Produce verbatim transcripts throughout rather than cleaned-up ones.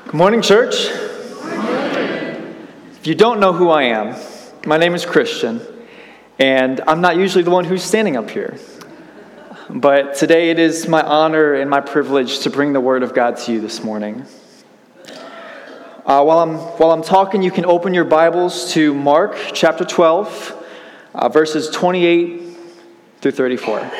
Good morning, church. Good morning. If you don't know who I am, my name is Christian, and I'm not usually the one who's standing up here. But today it is my honor and my privilege to bring the Word of God to you this morning. Uh, while I'm while I'm talking, you can open your Bibles to Mark chapter twelve, uh, verses twenty-eight through thirty-four.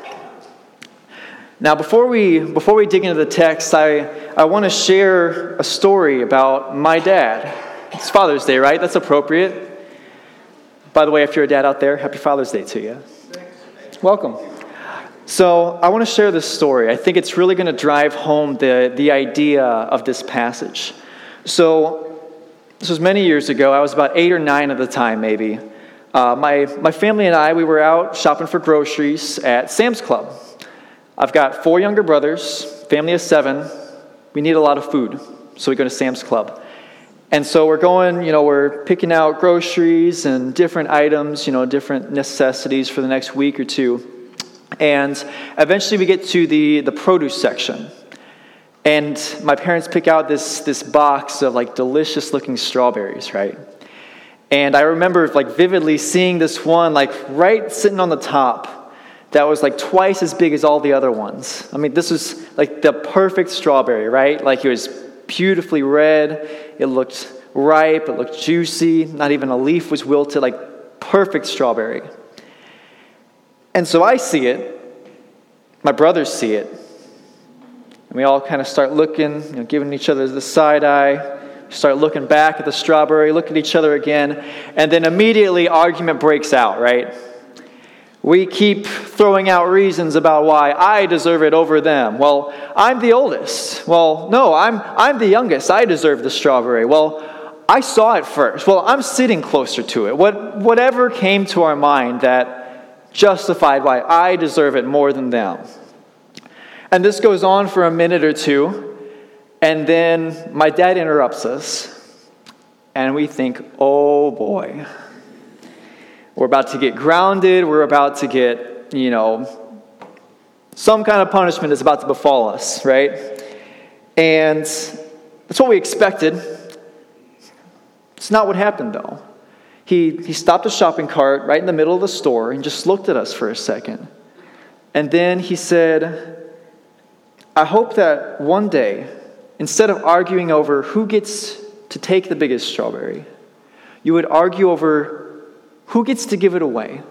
Now, before we before we dig into the text, I, I want to share a story about my dad. It's Father's Day, right? That's appropriate. By the way, if you're a dad out there, happy Father's Day to you. Welcome. So I want to share this story. I think it's really going to drive home the, the idea of this passage. So this was many years ago. I was about eight or nine at the time, maybe. Uh, my, my family and I, we were out shopping for groceries at Sam's Club. I've got four younger brothers, family of seven. We need a lot of food, so we go to Sam's Club. And so we're going, you know, we're picking out groceries and different items, you know, different necessities for the next week or two. And eventually we get to the, the produce section. And my parents pick out this, this box of, like, delicious-looking strawberries, right? And I remember, like, vividly seeing this one, like, right sitting on the top, that was like twice as big as all the other ones. I mean, this was like the perfect strawberry, right? Like it was beautifully red. It looked ripe. It looked juicy. Not even a leaf was wilted. Like perfect strawberry. And so I see it. My brothers see it. And we all kind of start looking, you know, giving each other the side eye. Start looking back at the strawberry, look at each other again. And then immediately argument breaks out, right? We keep throwing out reasons about why I deserve it over them. Well, I'm the oldest. Well, no, I'm I'm the youngest. I deserve the strawberry. Well, I saw it first. Well, I'm sitting closer to it. What whatever came to our mind that justified why I deserve it more than them. And this goes on for a minute or two, and then my dad interrupts us, and we think, oh boy. We're about to get grounded. We're about to get, you know, some kind of punishment is about to befall us, right? And that's what we expected. It's not what happened, though. He he stopped the shopping cart right in the middle of the store and just looked at us for a second. And then he said, I hope that one day, instead of arguing over who gets to take the biggest strawberry, you would argue over who gets to give it away?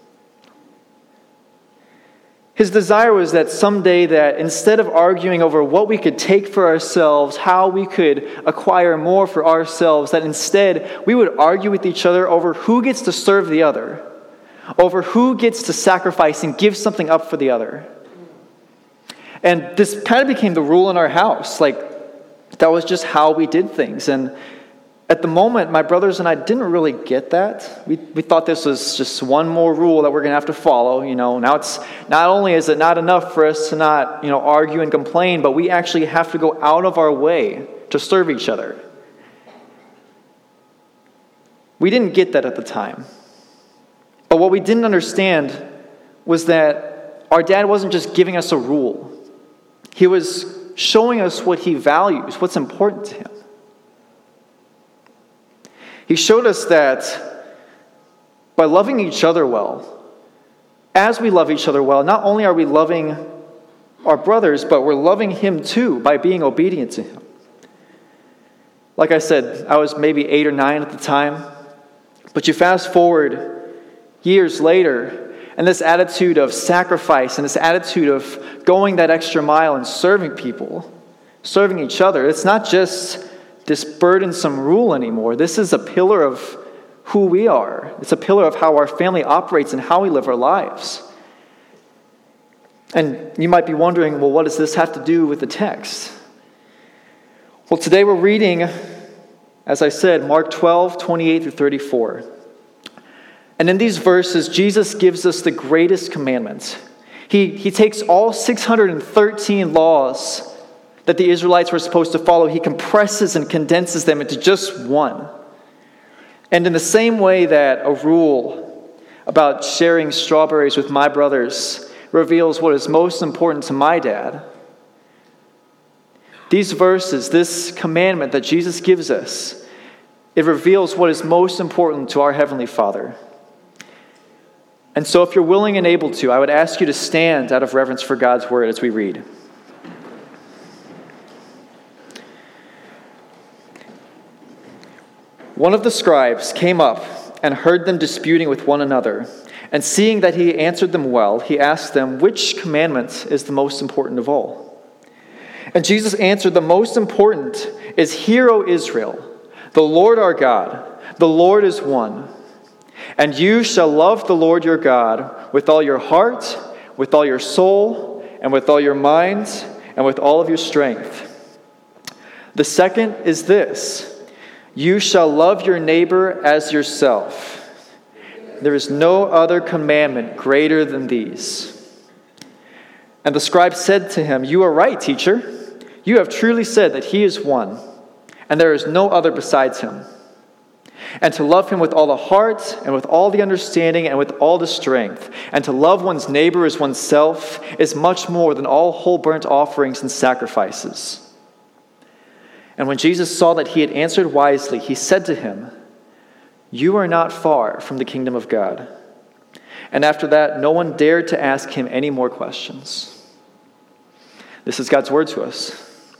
His desire was that someday that instead of arguing over what we could take for ourselves, how we could acquire more for ourselves, that instead we would argue with each other over who gets to serve the other, over who gets to sacrifice and give something up for the other. And this kind of became the rule in our house. Like, that was just how we did things. And at the moment, my brothers and I didn't really get that. We we thought this was just one more rule that we're going to have to follow. You know, now it's not only is it not enough for us to not, you know, argue and complain, but we actually have to go out of our way to serve each other. We didn't get that at the time. But what we didn't understand was that our dad wasn't just giving us a rule. He was showing us what he values, what's important to him. He showed us that by loving each other well, as we love each other well, not only are we loving our brothers, but we're loving him too by being obedient to him. Like I said, I was maybe eight or nine at the time, but you fast forward years later, and this attitude of sacrifice and this attitude of going that extra mile and serving people, serving each other, it's not just this burdensome rule anymore. This is a pillar of who we are. It's a pillar of how our family operates and how we live our lives. And you might be wondering, well, what does this have to do with the text? Well, today we're reading, as I said, Mark twelve, twenty-eight through thirty-four. And in these verses, Jesus gives us the greatest commandment. He, he takes all six hundred thirteen laws that the Israelites were supposed to follow. He compresses and condenses them into just one. And in the same way that a rule about sharing strawberries with my brothers reveals what is most important to my dad, These verses, this commandment that Jesus gives us, it reveals what is most important to our Heavenly Father. And so if you're willing and able to, I would ask you to stand out of reverence for God's word as we read. One of the scribes came up and heard them disputing with one another. And seeing that he answered them well, he asked them, which commandment is the most important of all? And Jesus answered, the most important is, Hear, O Israel, the Lord our God, the Lord is one. And you shall love the Lord your God with all your heart, with all your soul, and with all your mind, and with all of your strength. The second is this, you shall love your neighbor as yourself. There is no other commandment greater than these. And the scribe said to him, You are right, teacher. You have truly said that he is one, and there is no other besides him. And to love him with all the heart, and with all the understanding, and with all the strength, and to love one's neighbor as oneself is much more than all whole burnt offerings and sacrifices. And when Jesus saw that he had answered wisely, he said to him, You are not far from the kingdom of God. And after that, no one dared to ask him any more questions. This is God's word to us.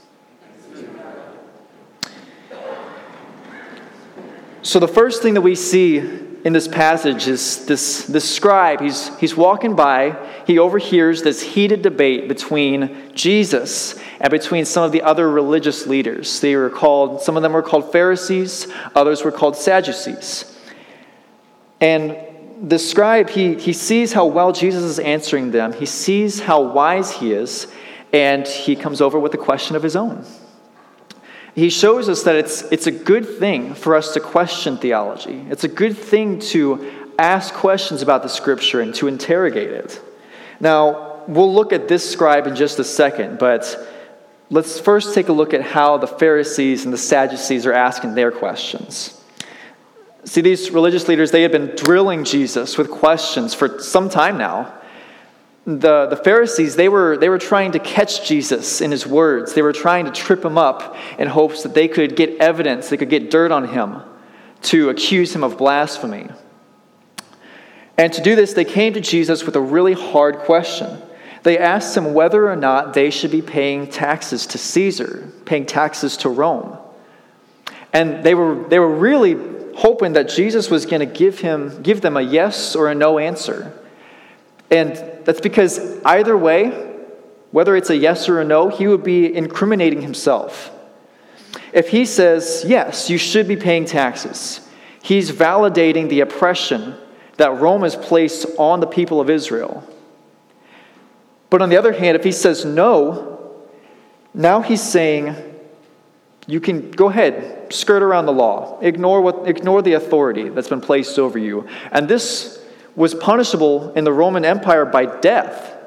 So the first thing that we see in this passage is this, this scribe. He's, he's walking by. He overhears this heated debate between Jesus and between some of the other religious leaders. They were called, some of them were called Pharisees, others were called Sadducees. And the scribe, he, he sees how well Jesus is answering them. He sees how wise he is, and he comes over with a question of his own. He shows us that it's, it's a good thing for us to question theology. It's a good thing to ask questions about the Scripture and to interrogate it. Now, we'll look at this scribe in just a second, but let's first take a look at how the Pharisees and the Sadducees are asking their questions. See, these religious leaders, they had been drilling Jesus with questions for some time now. The, the Pharisees, they were, they were trying to catch Jesus in his words. They were trying to trip him up in hopes that they could get evidence, they could get dirt on him to accuse him of blasphemy. And to do this, they came to Jesus with a really hard question. They asked him whether or not they should be paying taxes to Caesar, paying taxes to Rome. And they were, they were really hoping that Jesus was going to give him, give them a yes or a no answer. And that's because either way, whether it's a yes or a no, he would be incriminating himself. If he says, yes, you should be paying taxes, he's validating the oppression that Rome has placed on the people of Israel. But on the other hand, if he says no, now he's saying, you can go ahead, skirt around the law, ignore what, ignore the authority that's been placed over you. And this was punishable in the Roman Empire by death.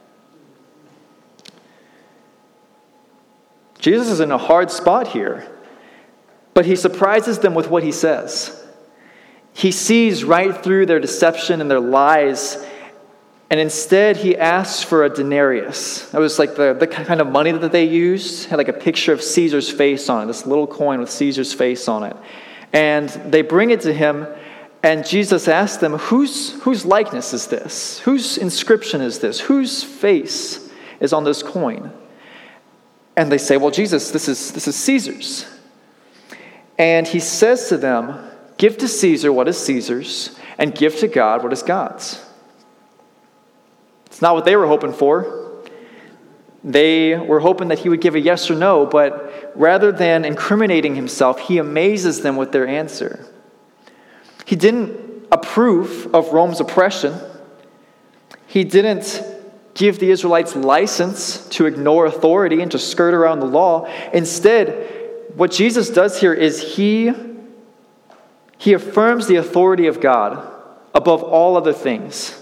Jesus is in a hard spot here, but he surprises them with what he says. He sees right through their deception and their lies, and instead he asks for a denarius. That was like the, the kind of money that they used. It had like a picture of Caesar's face on it, this little coin with Caesar's face on it. And they bring it to him, and Jesus asks them, whose, whose likeness is this? Whose inscription is this? Whose face is on this coin? And they say, well, Jesus, this is, this is Caesar's. And he says to them, give to Caesar what is Caesar's, and give to God what is God's. It's not what they were hoping for. They were hoping that he would give a yes or no, but rather than incriminating himself, he amazes them with their answer. He didn't approve of Rome's oppression. He didn't give the Israelites license to ignore authority and to skirt around the law. Instead, what Jesus does here is he, he affirms the authority of God above all other things.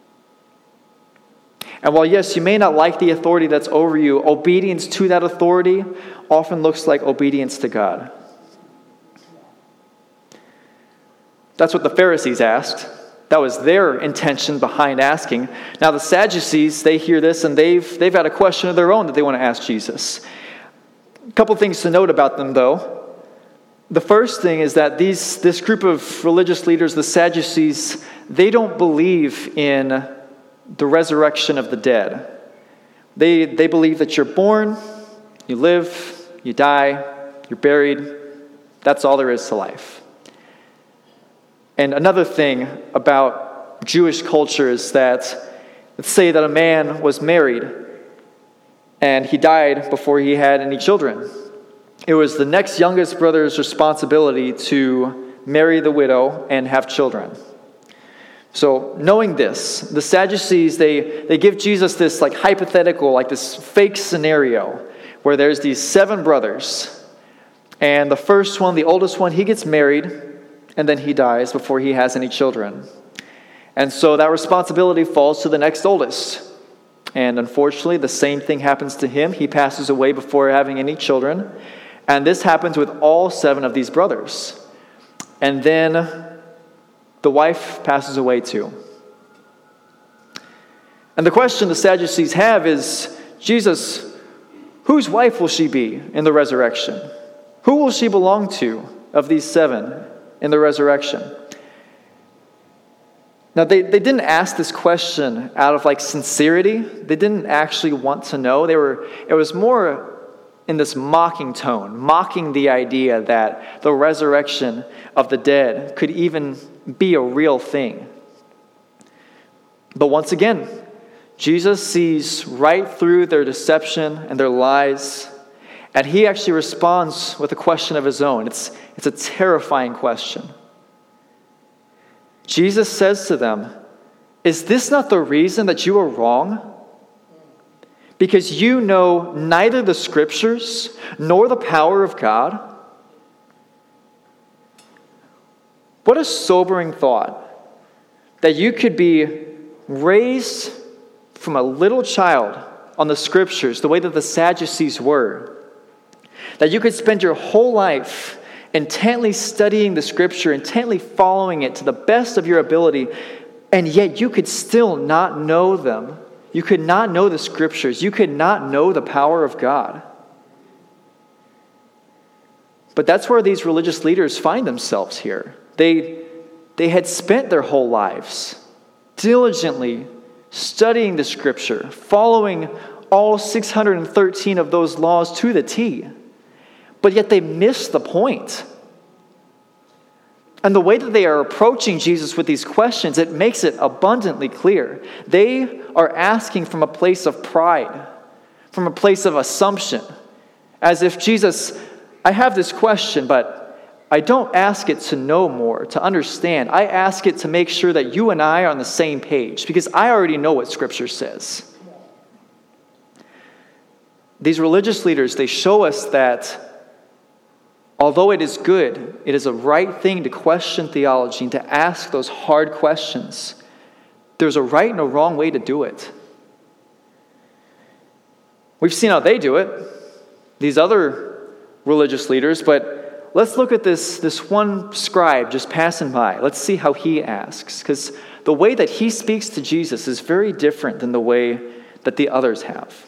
And while, yes, you may not like the authority that's over you, obedience to that authority often looks like obedience to God. That's what the Pharisees asked. That was their intention behind asking. Now the Sadducees, they hear this and they've, they've got a question of their own that they want to ask Jesus. A couple things to note about them, though. The first thing is that these this group of religious leaders, the Sadducees, they don't believe in the resurrection of the dead. They, they believe that you're born, you live, you die, you're buried. That's all there is to life. And another thing about Jewish culture is that, let's say that a man was married and he died before he had any children. It was the next youngest brother's responsibility to marry the widow and have children. So knowing this, the Sadducees, they, they give Jesus this like hypothetical, like this fake scenario where there's these seven brothers. And the first one, the oldest one, he gets married and then he dies before he has any children. And so that responsibility falls to the next oldest. And unfortunately, the same thing happens to him. He passes away before having any children. And this happens with all seven of these brothers. And then the wife passes away too. And the question the Sadducees have is, Jesus, whose wife will she be in the resurrection? Who will she belong to of these seven in the resurrection? Now, they, they didn't ask this question out of like sincerity. They didn't actually want to know. They were. It was more in this mocking tone, mocking the idea that the resurrection of the dead could even be a real thing. But once again, Jesus sees right through their deception and their lies, and he actually responds with a question of his own. It's, it's a terrifying question. Jesus says to them, "Is this not the reason that you are wrong? Because you know neither the Scriptures nor the power of God?" What a sobering thought, that you could be raised from a little child on the Scriptures, the way that the Sadducees were, that you could spend your whole life intently studying the Scripture, intently following it to the best of your ability, and yet you could still not know them. You could not know the Scriptures. You could not know the power of God. But that's where these religious leaders find themselves here. They, they had spent their whole lives diligently studying the Scripture, following all six hundred thirteen of those laws to the T. But yet they missed the point. And the way that they are approaching Jesus with these questions, it makes it abundantly clear. They are asking from a place of pride, from a place of assumption, as if, Jesus, I have this question, but I don't ask it to know more, to understand. I ask it to make sure that you and I are on the same page, because I already know what Scripture says. These religious leaders, they show us that although it is good, it is a right thing to question theology and to ask those hard questions, there's a right and a wrong way to do it. We've seen how they do it, these other religious leaders, but let's look at this, this one scribe just passing by. Let's see how he asks, because the way that he speaks to Jesus is very different than the way that the others have.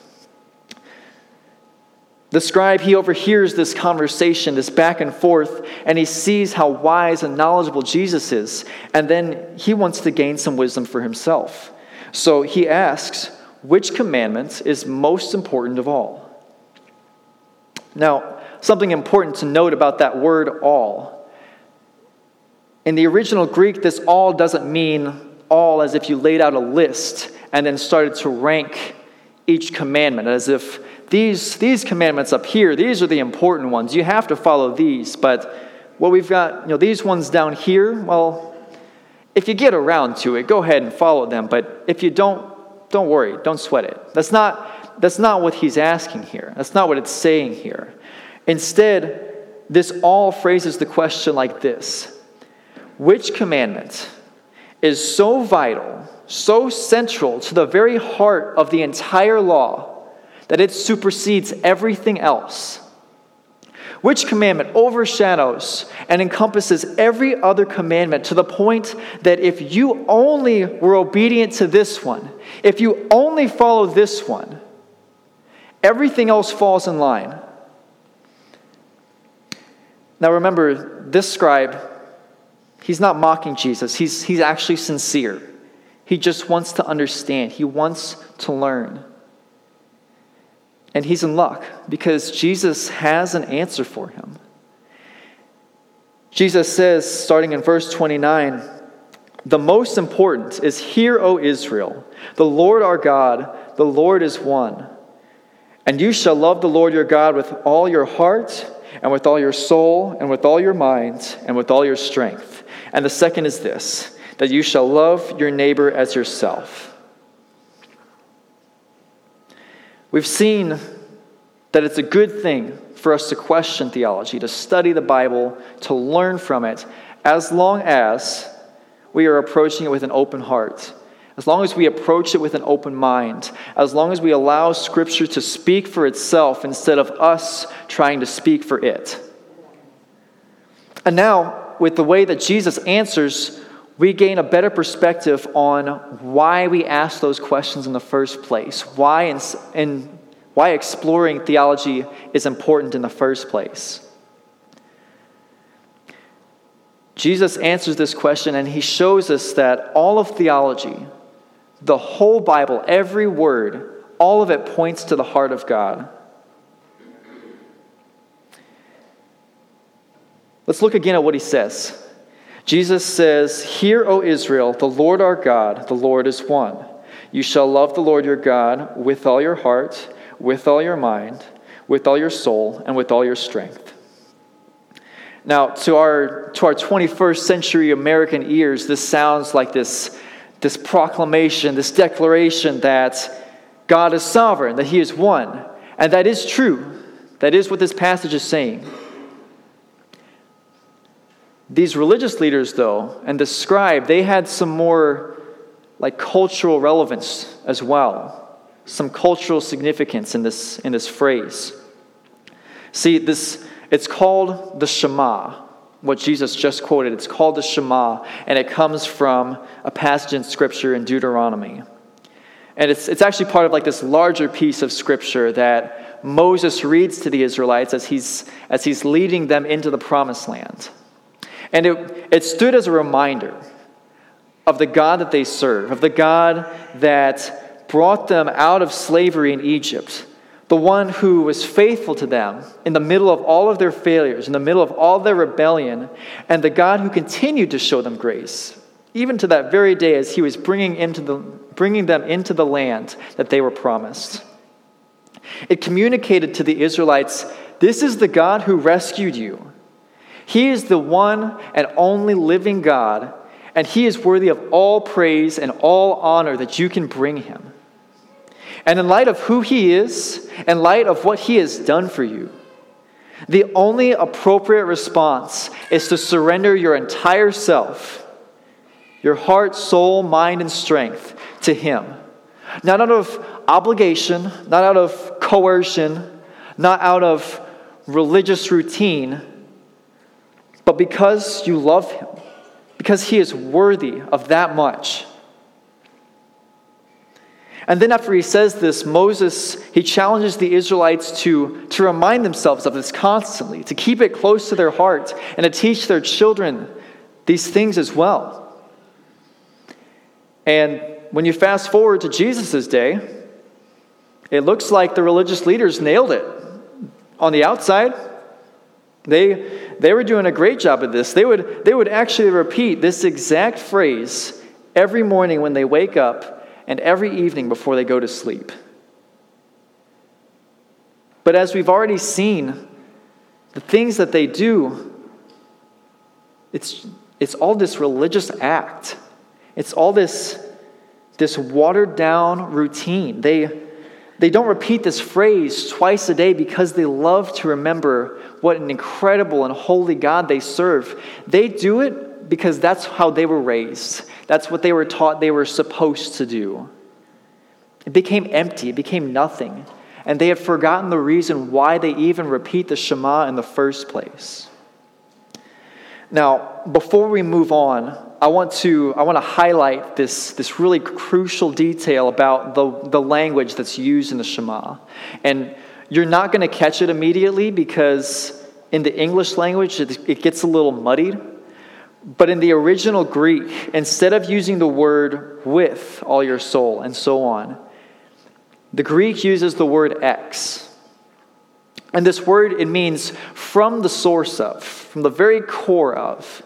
The scribe, he overhears this conversation, this back and forth, and he sees how wise and knowledgeable Jesus is, and then he wants to gain some wisdom for himself. So he asks, which commandment is most important of all? Now, something important to note about that word all. In the original Greek, this all doesn't mean all as if you laid out a list and then started to rank each commandment, as if These, these commandments up here, these are the important ones. You have to follow these. But what we've got, you know, these ones down here, well, if you get around to it, go ahead and follow them. But if you don't, don't worry. Don't sweat it. That's not, that's not what he's asking here. That's not what it's saying here. Instead, this all phrases the question like this. Which commandment is so vital, so central to the very heart of the entire law, that it supersedes everything else? Which commandment overshadows and encompasses every other commandment to the point that if you only were obedient to this one, if you only follow this one, everything else falls in line? Now remember, this scribe, he's not mocking Jesus. He's, he's actually sincere. He just wants to understand. He wants to learn. And he's in luck because Jesus has an answer for him. Jesus says, starting in verse twenty-nine, "The most important is, Hear, O Israel, the Lord our God, the Lord is one. And you shall love the Lord your God with all your heart, and with all your soul, and with all your mind, and with all your strength. And the second is this, that you shall love your neighbor as yourself." We've seen that it's a good thing for us to question theology, to study the Bible, to learn from it, as long as we are approaching it with an open heart, as long as we approach it with an open mind, as long as we allow Scripture to speak for itself instead of us trying to speak for it. And now, with the way that Jesus answers, we gain a better perspective on why we ask those questions in the first place, why in, in why exploring theology is important in the first place. Jesus answers this question, and he shows us that all of theology, the whole Bible, every word, all of it points to the heart of God. Let's look again at what he says. Jesus says, "Hear, O Israel, the Lord our God, the Lord is one. You shall love the Lord your God with all your heart, with all your mind, with all your soul, and with all your strength." Now, to our to our twenty-first century American ears, this sounds like this, this proclamation, this declaration that God is sovereign, that he is one. And that is true. That is what this passage is saying. These religious leaders, though, and the scribe, they had some more like cultural relevance as well. Some cultural significance in this in this phrase. See, this it's called the Shema, what Jesus just quoted. It's called the Shema, and it comes from a passage in Scripture in Deuteronomy. And it's it's actually part of like this larger piece of Scripture that Moses reads to the Israelites as he's as he's leading them into the Promised Land. And it it stood as a reminder of the God that they serve, of the God that brought them out of slavery in Egypt, the one who was faithful to them in the middle of all of their failures, in the middle of all their rebellion, and the God who continued to show them grace, even to that very day as he was bringing, into the, bringing them into the land that they were promised. It communicated to the Israelites, this is the God who rescued you. He is the one and only living God, and he is worthy of all praise and all honor that you can bring him. And in light of who he is, in light of what he has done for you, the only appropriate response is to surrender your entire self, your heart, soul, mind, and strength to him. Not out of obligation, not out of coercion, not out of religious routine, but because you love him, because he is worthy of that much. And then after he says this, Moses, he challenges the Israelites to, to remind themselves of this constantly, to keep it close to their heart, and to teach their children these things as well. And when you fast forward to Jesus' day, it looks like the religious leaders nailed it. On the outside, they, they were doing a great job of this. They would, they would actually repeat this exact phrase every morning when they wake up, and every evening before they go to sleep. But as we've already seen, the things that they do, it's, it's all this religious act. It's all this, this watered-down routine. They, they don't repeat this phrase twice a day because they love to remember what an incredible and holy God they serve. They do it because that's how they were raised. That's what they were taught they were supposed to do. It became empty. It became nothing. And they had forgotten the reason why they even repeat the Shema in the first place. Now, before we move on, I want to I want to highlight this, this really crucial detail about the, the language that's used in the Shema. And you're not going to catch it immediately because in the English language, it, it gets a little muddied. But in the original Greek, instead of using the word with all your soul and so on, the Greek uses the word ex. And this word, it means from the source of, from the very core of.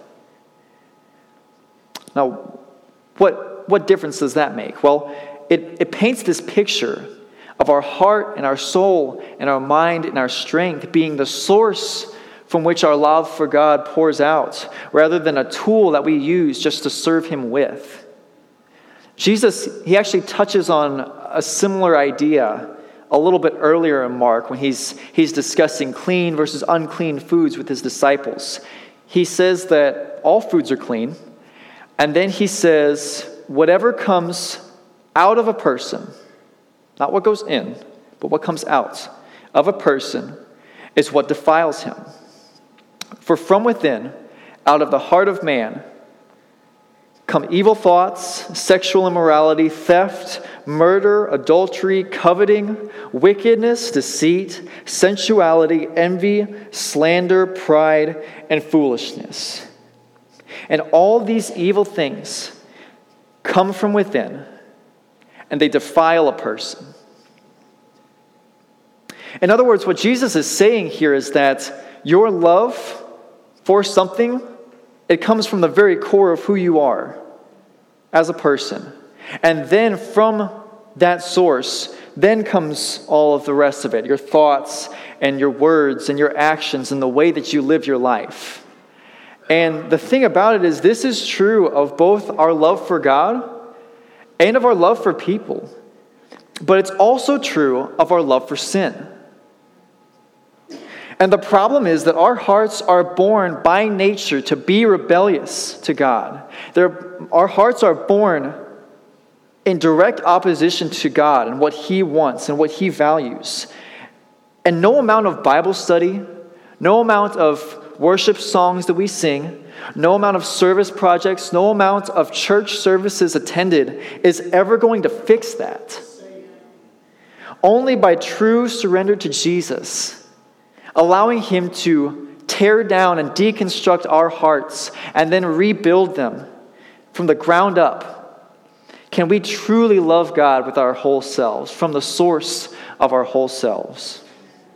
Now, what, what difference does that make? Well, it, it paints this picture of our heart and our soul and our mind and our strength being the source from which our love for God pours out, rather than a tool that we use just to serve Him with. Jesus, He actually touches on a similar idea a little bit earlier in Mark when he's, he's discussing clean versus unclean foods with His disciples. He says that all foods are clean, and then He says, whatever comes out of a person, not what goes in, but what comes out of a person is what defiles him. For from within, out of the heart of man, come evil thoughts, sexual immorality, theft, murder, adultery, coveting, wickedness, deceit, sensuality, envy, slander, pride, and foolishness. And all these evil things come from within, and they defile a person. In other words, what Jesus is saying here is that your love for something, it comes from the very core of who you are as a person. And then from that source, then comes all of the rest of it, your thoughts and your words and your actions and the way that you live your life. And the thing about it is, this is true of both our love for God and of our love for people. But it's also true of our love for sin. And the problem is that our hearts are born by nature to be rebellious to God. They're, our hearts are born in direct opposition to God and what He wants and what He values. And no amount of Bible study, no amount of worship songs that we sing, no amount of service projects, no amount of church services attended is ever going to fix that. Only by true surrender to Jesus, allowing Him to tear down and deconstruct our hearts and then rebuild them from the ground up, can we truly love God with our whole selves, from the source of our whole selves.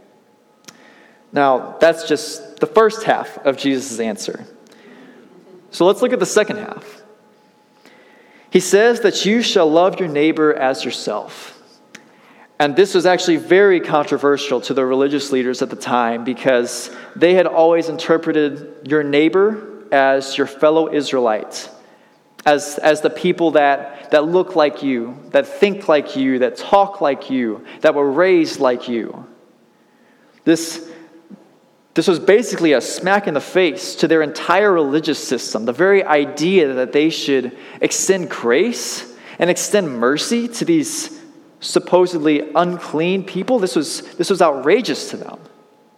Now, that's just the first half of Jesus' answer. So let's look at the second half. He says that you shall love your neighbor as yourself. And this was actually very controversial to the religious leaders at the time, because they had always interpreted your neighbor as your fellow Israelite, as, as the people that, that look like you, that think like you, that talk like you, that were raised like you. This, this was basically a smack in the face to their entire religious system, the very idea that they should extend grace and extend mercy to these supposedly unclean people. This was, this was outrageous to them.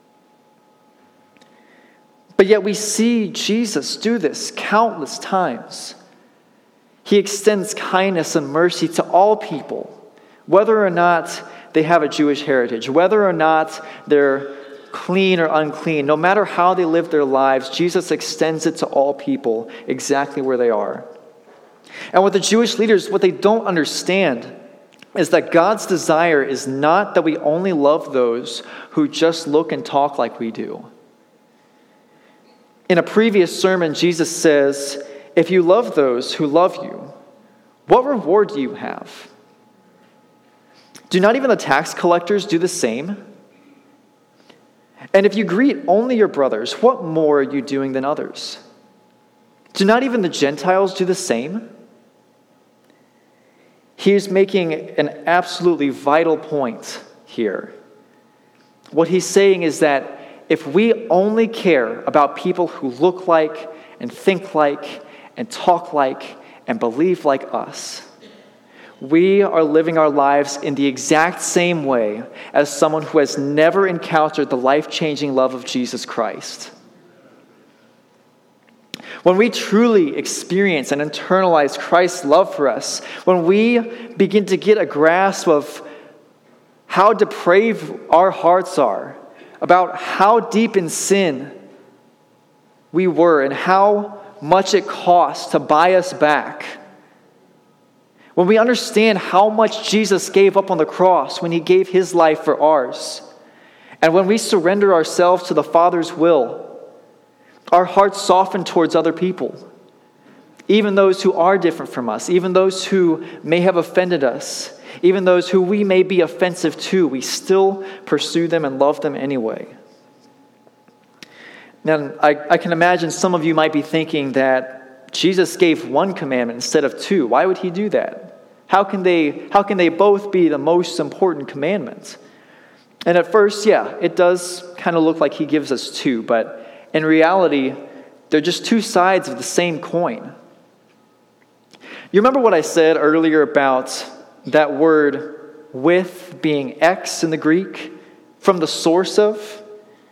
But yet we see Jesus do this countless times. He extends kindness and mercy to all people, whether or not they have a Jewish heritage, whether or not they're clean or unclean. No matter how they live their lives, Jesus extends it to all people exactly where they are. And with the Jewish leaders, what they don't understand is that God's desire is not that we only love those who just look and talk like we do. In a previous sermon, Jesus says, if you love those who love you, what reward do you have? Do not even the tax collectors do the same? And if you greet only your brothers, what more are you doing than others? Do not even the Gentiles do the same? He is making an absolutely vital point here. What he's saying is that if we only care about people who look like and think like and talk like and believe like us, we are living our lives in the exact same way as someone who has never encountered the life-changing love of Jesus Christ. When we truly experience and internalize Christ's love for us, when we begin to get a grasp of how depraved our hearts are, about how deep in sin we were and how much it cost to buy us back, when we understand how much Jesus gave up on the cross when he gave his life for ours, and when we surrender ourselves to the Father's will, our hearts soften towards other people, even those who are different from us, even those who may have offended us, even those who we may be offensive to, we still pursue them and love them anyway. Now, I, I can imagine some of you might be thinking that Jesus gave one commandment instead of two. Why would he do that? How can they, how can they both be the most important commandments? And at first, yeah, it does kind of look like he gives us two, but in reality, they're just two sides of the same coin. You remember what I said earlier about that word with being ex in the Greek, from the source of?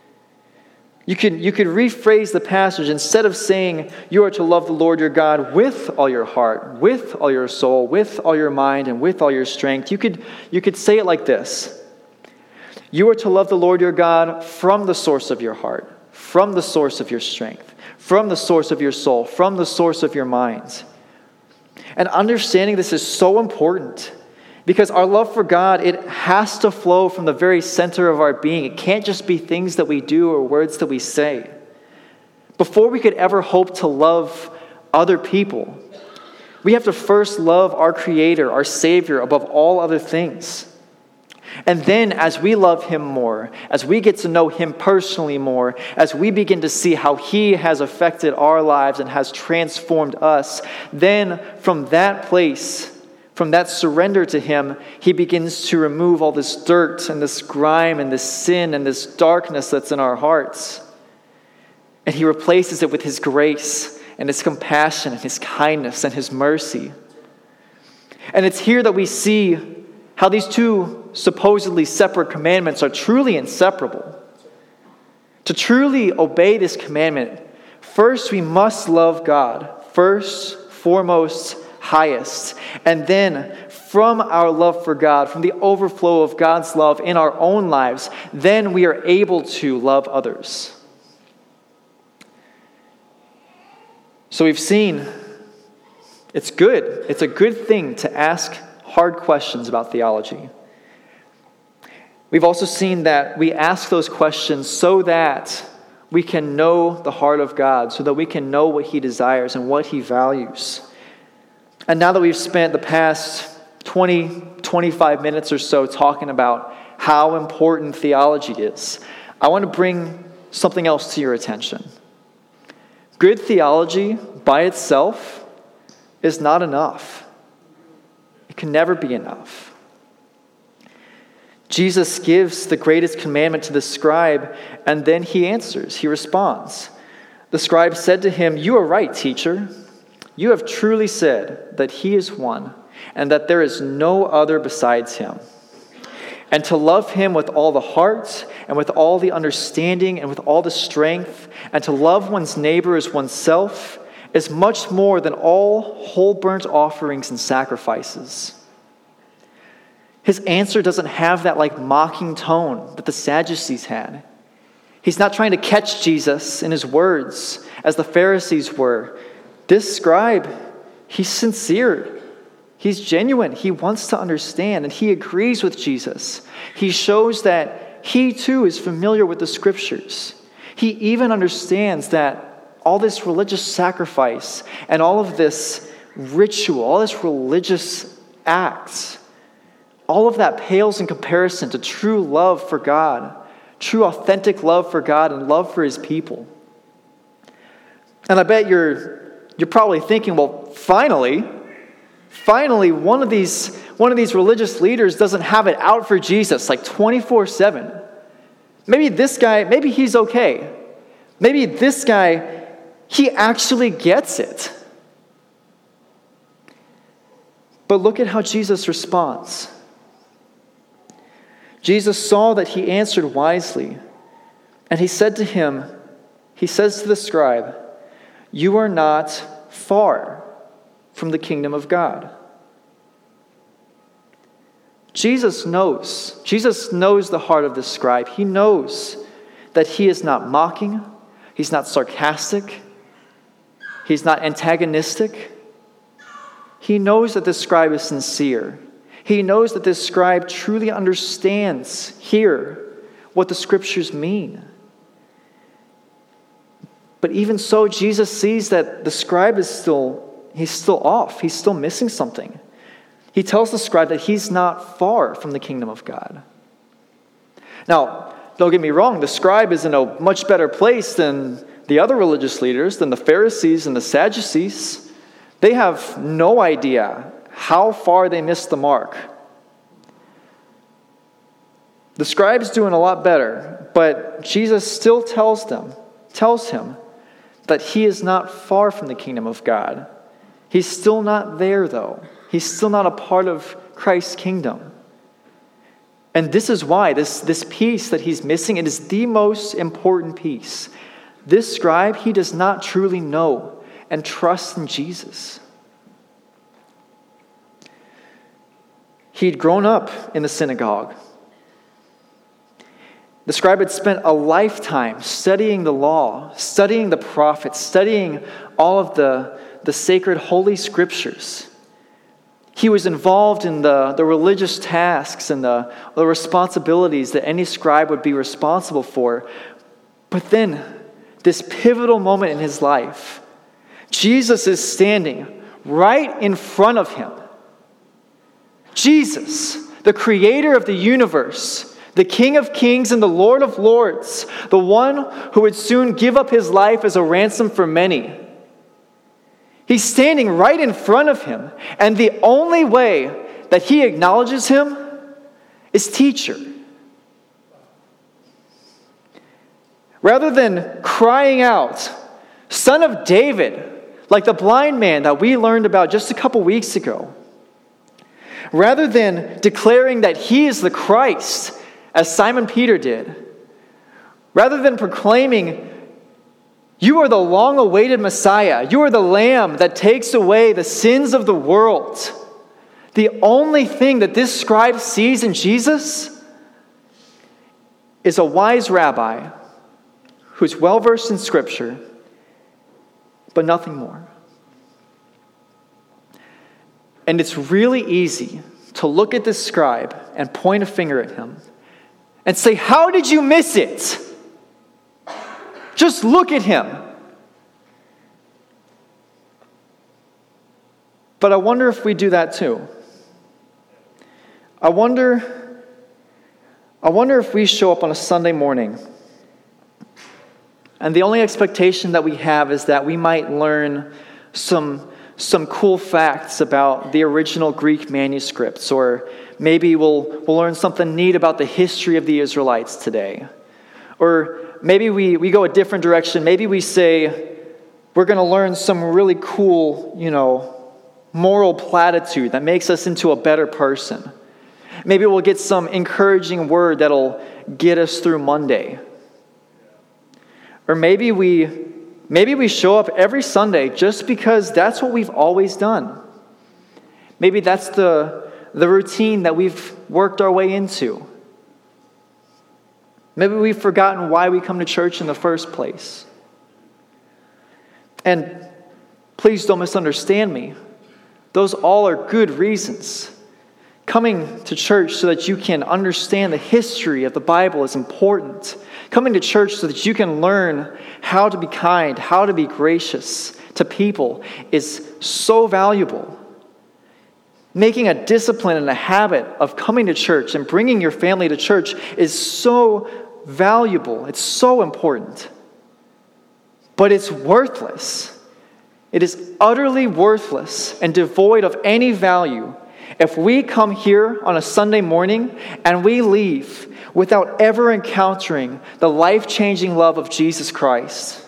You could, you could rephrase the passage. Instead of saying you are to love the Lord your God with all your heart, with all your soul, with all your mind, and with all your strength, you could, you could say it like this. You are to love the Lord your God from the source of your heart, from the source of your strength, from the source of your soul, from the source of your mind. And understanding this is so important because our love for God, it has to flow from the very center of our being. It can't just be things that we do or words that we say. Before we could ever hope to love other people, we have to first love our Creator, our Savior, above all other things. And then as we love him more, as we get to know him personally more, as we begin to see how he has affected our lives and has transformed us, then from that place, from that surrender to him, he begins to remove all this dirt and this grime and this sin and this darkness that's in our hearts. And he replaces it with his grace and his compassion and his kindness and his mercy. And it's here that we see how these two supposedly separate commandments are truly inseparable. To truly obey this commandment, first we must love God, first, foremost, highest. And then from our love for God, from the overflow of God's love in our own lives, then we are able to love others. So we've seen it's good. It's a good thing to ask hard questions about theology. We've also seen that we ask those questions so that we can know the heart of God, so that we can know what he desires and what he values. And now that we've spent the past twenty, twenty-five minutes or so talking about how important theology is, I want to bring something else to your attention. Good theology by itself is not enough. It can never be enough. Jesus gives the greatest commandment to the scribe, and then he answers, he responds. The scribe said to him, "You are right, teacher. You have truly said that he is one, and that there is no other besides him. And to love him with all the heart, and with all the understanding, and with all the strength, and to love one's neighbor as oneself, is much more than all whole burnt offerings and sacrifices." His answer doesn't have that like mocking tone that the Sadducees had. He's not trying to catch Jesus in his words as the Pharisees were. This scribe, he's sincere. He's genuine. He wants to understand, and he agrees with Jesus. He shows that he too is familiar with the scriptures. He even understands that all this religious sacrifice and all of this ritual, all this religious acts, all of that pales in comparison to true love for God, true authentic love for God and love for his people. And I bet you're you're probably thinking, well, finally, finally, one of these one of these religious leaders doesn't have it out for Jesus like twenty-four seven. Maybe this guy, maybe he's okay. Maybe this guy, he actually gets it. But look at how Jesus responds. Jesus saw that he answered wisely, and he said to him, he says to the scribe, "You are not far from the kingdom of God." Jesus knows. Jesus knows the heart of the scribe. He knows that he is not mocking, he's not sarcastic, he's not antagonistic. He knows that this scribe is sincere. He knows that this scribe truly understands here what the scriptures mean. But even so, Jesus sees that the scribe is still, he's still off. He's still missing something. He tells the scribe that he's not far from the kingdom of God. Now, don't get me wrong, the scribe is in a much better place than the other religious leaders, than the Pharisees and the Sadducees. They have no idea how far they missed the mark. The scribe's doing a lot better, but Jesus still tells them, tells him that he is not far from the kingdom of God. He's still not there, though. He's still not a part of Christ's kingdom. And this is why, this, this piece that he's missing, it is the most important piece. This scribe, he does not truly know and trust in Jesus. He'd grown up in the synagogue. The scribe had spent a lifetime studying the law, studying the prophets, studying all of the, the sacred holy scriptures. He was involved in the, the religious tasks and the, the responsibilities that any scribe would be responsible for. But then, this pivotal moment in his life, Jesus is standing right in front of him. Jesus, the creator of the universe, the King of kings and the Lord of lords, the one who would soon give up his life as a ransom for many. He's standing right in front of him, and the only way that he acknowledges him is teacher. Rather than crying out, "Son of David," like the blind man that we learned about just a couple weeks ago, rather than declaring that he is the Christ, as Simon Peter did, rather than proclaiming, "You are the long-awaited Messiah. You are the Lamb that takes away the sins of the world," the only thing that this scribe sees in Jesus is a wise rabbi who's well-versed in Scripture, but nothing more. And it's really easy to look at this scribe and point a finger at him and say, "How did you miss it? Just look at him." But I wonder if we do that too. I wonder, I wonder if we show up on a Sunday morning and the only expectation that we have is that we might learn some, some cool facts about the original Greek manuscripts, or maybe we'll, we'll learn something neat about the history of the Israelites today. Or maybe we, we go a different direction. Maybe we say we're going to learn some really cool, you know, moral platitude that makes us into a better person. Maybe we'll get some encouraging word that'll get us through Monday. Or maybe we maybe we show up every Sunday just because that's what we've always done. Maybe that's the, the routine that we've worked our way into. Maybe we've forgotten why we come to church in the first place. And please don't misunderstand me. Those all are good reasons. Coming to church so that you can understand the history of the Bible is important. Coming to church so that you can learn how to be kind, how to be gracious to people is so valuable. Making a discipline and a habit of coming to church and bringing your family to church is so valuable. It's so important. But it's worthless. It is utterly worthless and devoid of any value if we come here on a Sunday morning and we leave without ever encountering the life-changing love of Jesus Christ.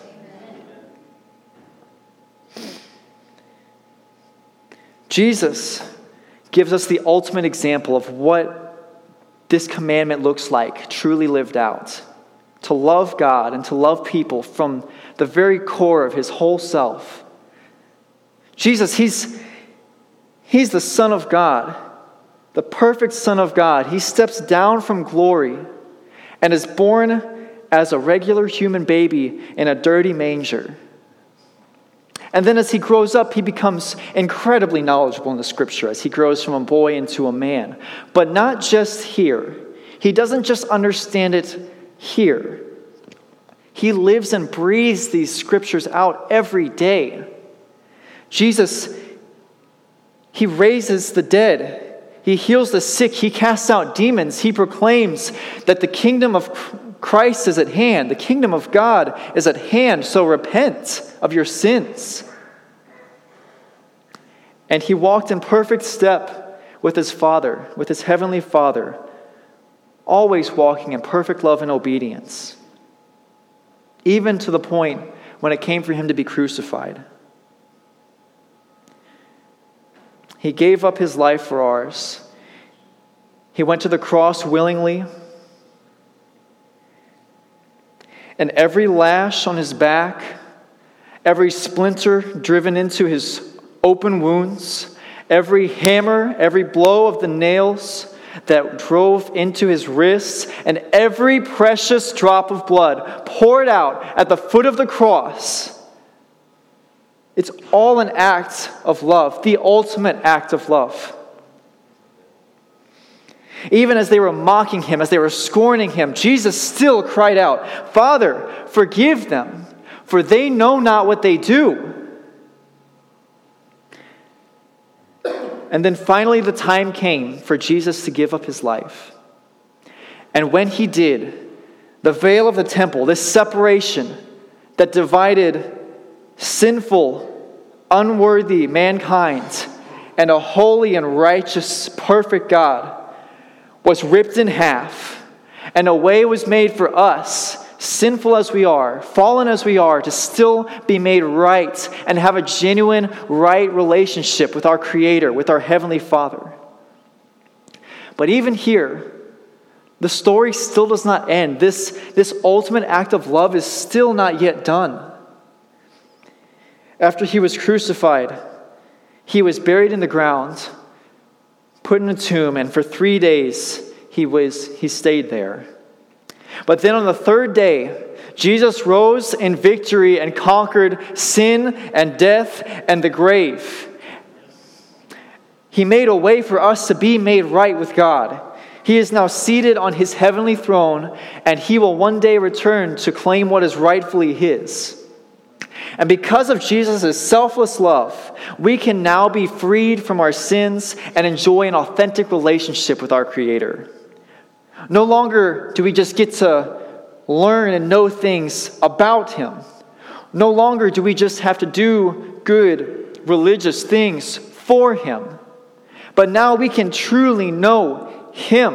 Jesus gives us the ultimate example of what this commandment looks like, truly lived out. To love God and to love people from the very core of his whole self. Jesus, he's, he's the Son of God, the perfect Son of God. He steps down from glory and is born as a regular human baby in a dirty manger. And then as he grows up, he becomes incredibly knowledgeable in the Scripture as he grows from a boy into a man. But not just here. He doesn't just understand it here. He lives and breathes these Scriptures out every day. Jesus, he raises the dead. He heals the sick. He casts out demons. He proclaims that the kingdom of Christ is at hand. The kingdom of God is at hand. So repent of your sins. And he walked in perfect step with his Father, with his heavenly Father, always walking in perfect love and obedience, even to the point when it came for him to be crucified. He gave up his life for ours. He went to the cross willingly. And every lash on his back, every splinter driven into his open wounds, every hammer, every blow of the nails that drove into his wrists, and every precious drop of blood poured out at the foot of the cross, it's all an act of love, the ultimate act of love. Even as they were mocking him, as they were scorning him, Jesus still cried out, "Father, forgive them, for they know not what they do." And then finally the time came for Jesus to give up his life. And when he did, the veil of the temple, this separation that divided sinful, unworthy mankind and a holy and righteous, perfect God, was ripped in half, and a way was made for us, sinful as we are, fallen as we are, to still be made right and have a genuine, right relationship with our Creator, with our Heavenly Father. But even here, the story still does not end. This, this ultimate act of love is still not yet done. After he was crucified, he was buried in the ground, put in a tomb, and for three days he was he stayed there. But then on the third day, Jesus rose in victory and conquered sin and death and the grave. He made a way for us to be made right with God. He is now seated on his heavenly throne, and he will one day return to claim what is rightfully his. And because of Jesus' selfless love, we can now be freed from our sins and enjoy an authentic relationship with our Creator. No longer do we just get to learn and know things about Him. No longer do we just have to do good religious things for Him. But now we can truly know Him.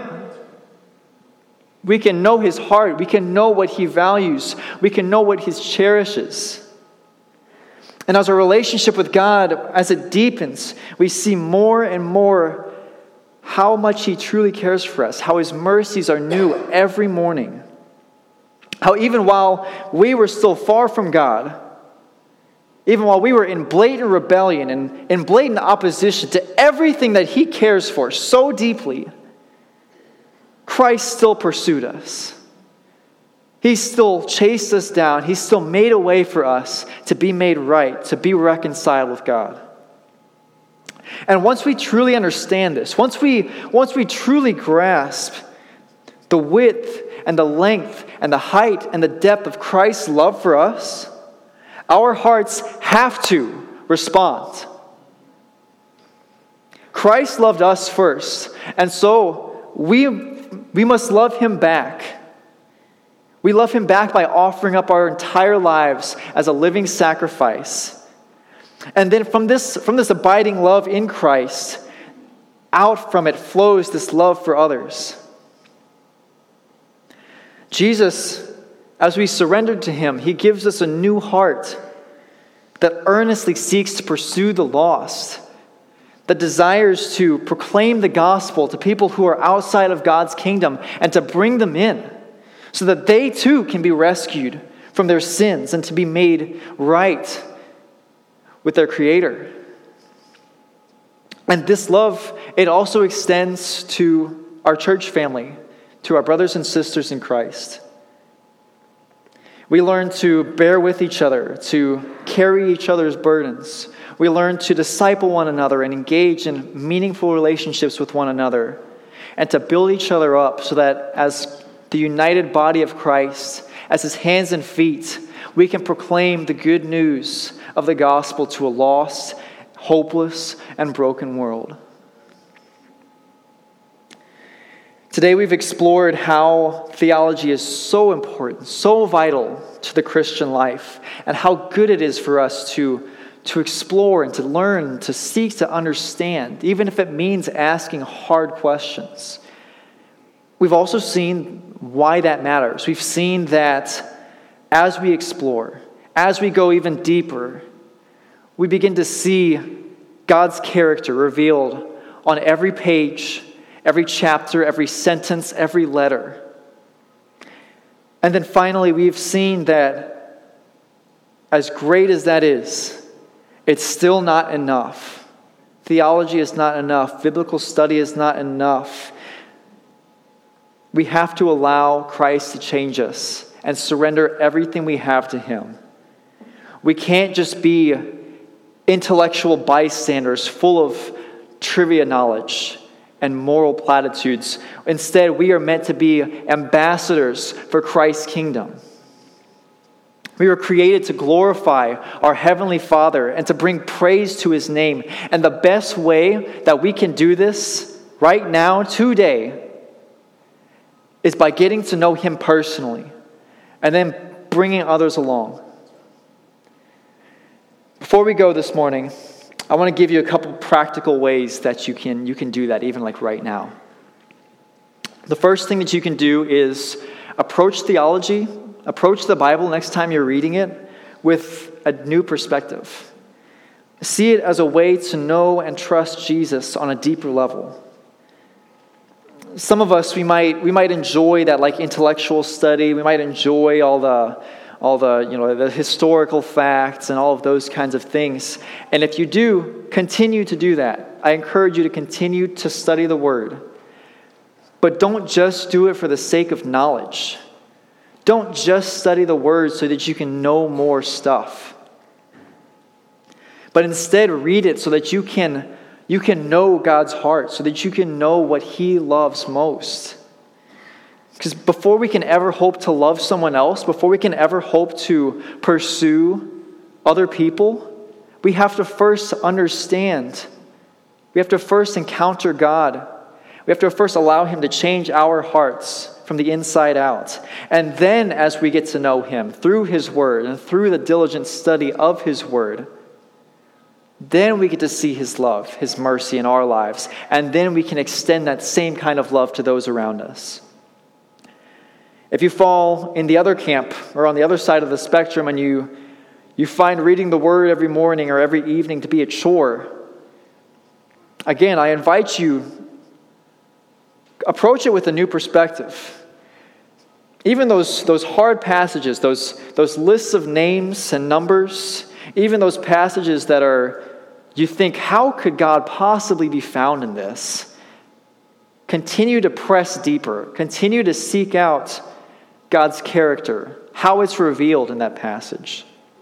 We can know His heart. We can know what He values. We can know what He cherishes. And as our relationship with God, as it deepens, we see more and more how much He truly cares for us, how His mercies are new every morning. How even while we were still far from God, even while we were in blatant rebellion and in blatant opposition to everything that He cares for so deeply, Christ still pursued us. He still chased us down. He still made a way for us to be made right, to be reconciled with God. And once we truly understand this, once we, once we truly grasp the width and the length and the height and the depth of Christ's love for us, our hearts have to respond. Christ loved us first, and so we, we must love Him back. We love Him back by offering up our entire lives as a living sacrifice. And then from this, from this abiding love in Christ, out from it flows this love for others. Jesus, as we surrender to Him, He gives us a new heart that earnestly seeks to pursue the lost, that desires to proclaim the gospel to people who are outside of God's kingdom and to bring them in, so that they too can be rescued from their sins and to be made right with their Creator. And this love, it also extends to our church family, to our brothers and sisters in Christ. We learn to bear with each other, to carry each other's burdens. We learn to disciple one another and engage in meaningful relationships with one another, and to build each other up so that as the united body of Christ, as his hands and feet, we can proclaim the good news of the gospel to a lost, hopeless, and broken world. Today we've explored how theology is so important, so vital to the Christian life, and how good it is for us to, to explore and to learn, to seek to understand, even if it means asking hard questions. We've also seen why that matters. We've seen that as we explore, as we go even deeper, we begin to see God's character revealed on every page, every chapter, every sentence, every letter. And then finally, we've seen that as great as that is, it's still not enough. Theology is not enough. Biblical study is not enough. We have to allow Christ to change us and surrender everything we have to him. We can't just be intellectual bystanders full of trivia knowledge and moral platitudes. Instead, we are meant to be ambassadors for Christ's kingdom. We were created to glorify our Heavenly Father and to bring praise to his name. And the best way that we can do this right now, today, is by getting to know him personally and then bringing others along. Before we go this morning, I want to give you a couple practical ways that you can, you can do that, even like right now. The first thing that you can do is approach theology, approach the Bible next time you're reading it with a new perspective. See it as a way to know and trust Jesus on a deeper level. Some of us, we might we might enjoy that like intellectual study. We might enjoy all the all the you know the historical facts and all of those kinds of things. And if you do, continue to do that. I encourage you to continue to study the Word. But don't just do it for the sake of knowledge. Don't just study the Word so that you can know more stuff. But instead read it so that you can You can know God's heart, so that you can know what he loves most. Because before we can ever hope to love someone else, before we can ever hope to pursue other people, we have to first understand. We have to first encounter God. We have to first allow him to change our hearts from the inside out. And then as we get to know him through his word and through the diligent study of his word, then we get to see his love, his mercy in our lives. And then we can extend that same kind of love to those around us. If you fall in the other camp or on the other side of the spectrum and you, you find reading the Word every morning or every evening to be a chore, again, I invite you, approach it with a new perspective. Even those, those hard passages, those, those lists of names and numbers, even those passages that are, you think, how could God possibly be found in this? Continue to press deeper. Continue to seek out God's character, how it's revealed in that passage.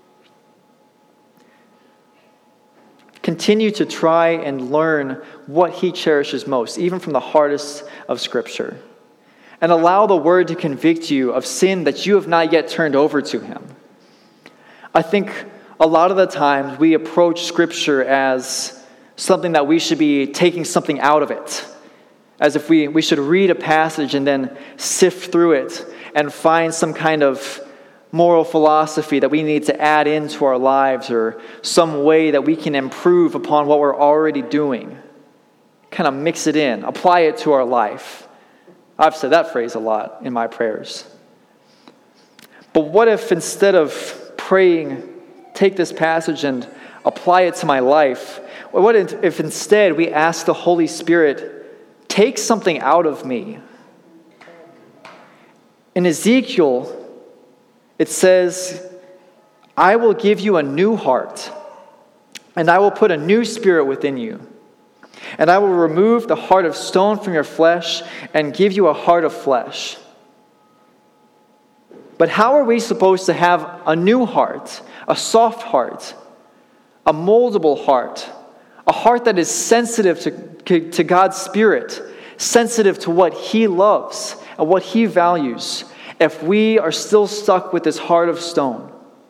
Continue to try and learn what he cherishes most, even from the hardest of Scripture. And allow the Word to convict you of sin that you have not yet turned over to him. I think a lot of the times we approach Scripture as something that we should be taking something out of it. As if we, we should read a passage and then sift through it and find some kind of moral philosophy that we need to add into our lives, or some way that we can improve upon what we're already doing. Kind of mix it in, apply it to our life. I've said that phrase a lot in my prayers. But what if instead of praying, take this passage and apply it to my life, what if instead we ask the Holy Spirit, take something out of me? In Ezekiel, it says, I will give you a new heart, and I will put a new spirit within you. And I will remove the heart of stone from your flesh and give you a heart of flesh. But how are we supposed to have a new heart, a soft heart, a moldable heart, a heart that is sensitive to, to God's Spirit, sensitive to what He loves and what He values, if we are still stuck with this heart of stone?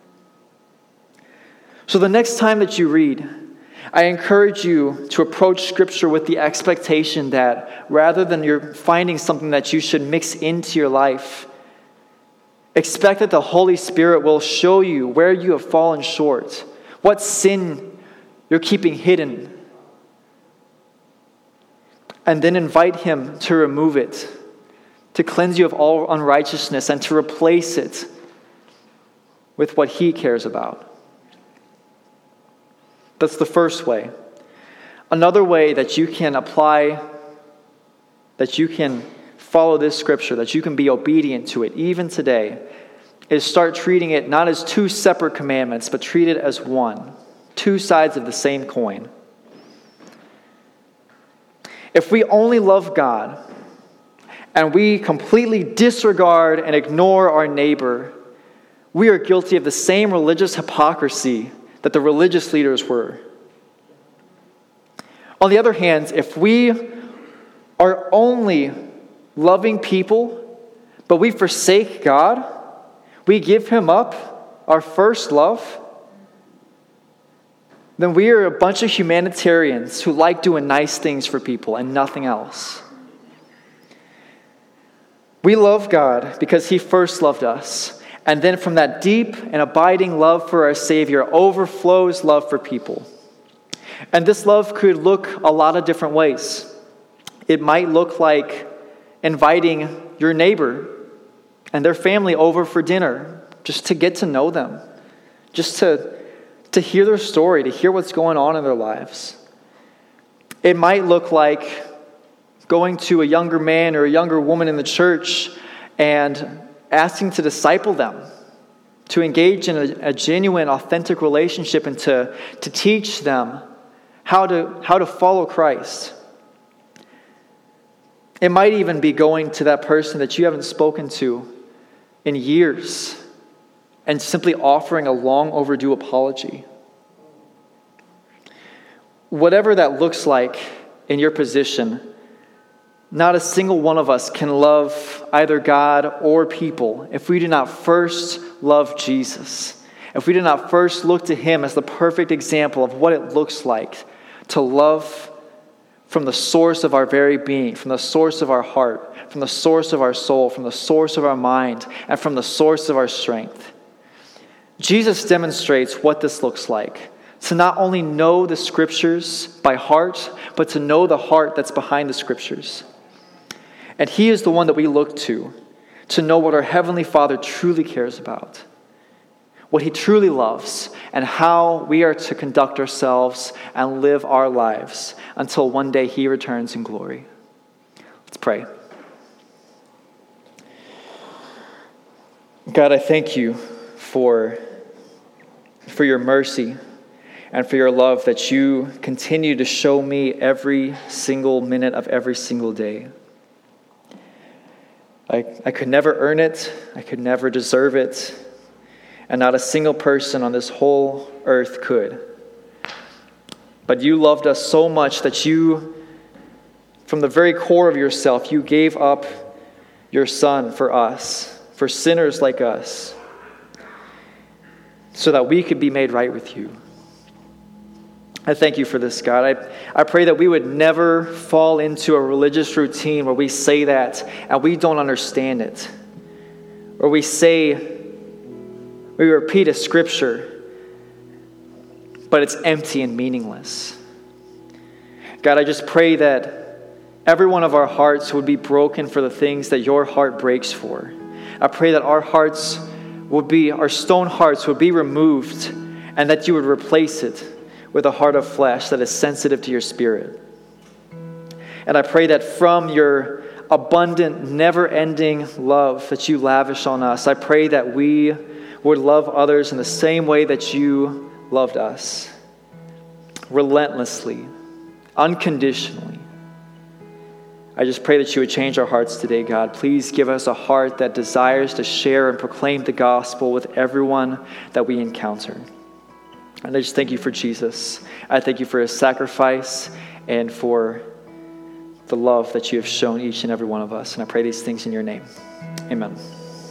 So the next time that you read, I encourage you to approach Scripture with the expectation that rather than you're finding something that you should mix into your life, expect that the Holy Spirit will show you where you have fallen short, what sin you're keeping hidden, and then invite Him to remove it, to cleanse you of all unrighteousness, and to replace it with what He cares about. That's the first way. Another way that you can apply, that you can follow this Scripture, that you can be obedient to it even today, is start treating it not as two separate commandments, but treat it as one. Two sides of the same coin. If we only love God and we completely disregard and ignore our neighbor, we are guilty of the same religious hypocrisy that the religious leaders were. On the other hand, if we are only loving people, but we forsake God, we give Him up, our first love, then we are a bunch of humanitarians who like doing nice things for people and nothing else. We love God because He first loved us. And then from that deep and abiding love for our Savior overflows love for people. And this love could look a lot of different ways. It might look like inviting your neighbor and their family over for dinner, just to get to know them, just to, to hear their story, to hear what's going on in their lives. It might look like going to a younger man or a younger woman in the church and asking to disciple them, to engage in a, a genuine, authentic relationship, and to, to teach them how to, how to follow Christ. It might even be going to that person that you haven't spoken to in years and simply offering a long overdue apology. Whatever that looks like in your position, not a single one of us can love either God or people if we do not first love Jesus. If we do not first look to Him as the perfect example of what it looks like to love from the source of our very being, from the source of our heart, from the source of our soul, from the source of our mind, and from the source of our strength. Jesus demonstrates what this looks like. To not only know the Scriptures by heart, but to know the heart that's behind the Scriptures. And He is the one that we look to, to know what our Heavenly Father truly cares about, what He truly loves, and how we are to conduct ourselves and live our lives until one day He returns in glory. Let's pray. God, I thank You for, for Your mercy and for Your love that You continue to show me every single minute of every single day. I, I could never earn it. I could never deserve it. And not a single person on this whole earth could. But You loved us so much that You, from the very core of Yourself, You gave up Your Son for us, for sinners like us, so that we could be made right with You. I thank You for this, God. I, I pray that we would never fall into a religious routine where we say that and we don't understand it. Or we say, we repeat a scripture, but it's empty and meaningless. God, I just pray that every one of our hearts would be broken for the things that Your heart breaks for. I pray that our hearts would be, our stone hearts would be removed, and that You would replace it with a heart of flesh that is sensitive to Your Spirit. And I pray that from Your abundant, never-ending love that You lavish on us, I pray that we would love others in the same way that You loved us. Relentlessly, unconditionally. I just pray that you would change our hearts today, God. Please give us a heart that desires to share and proclaim the gospel with everyone that we encounter. And I just thank you for Jesus. I thank you for his sacrifice and for the love that you have shown each and every one of us. And I pray these things in your name. Amen.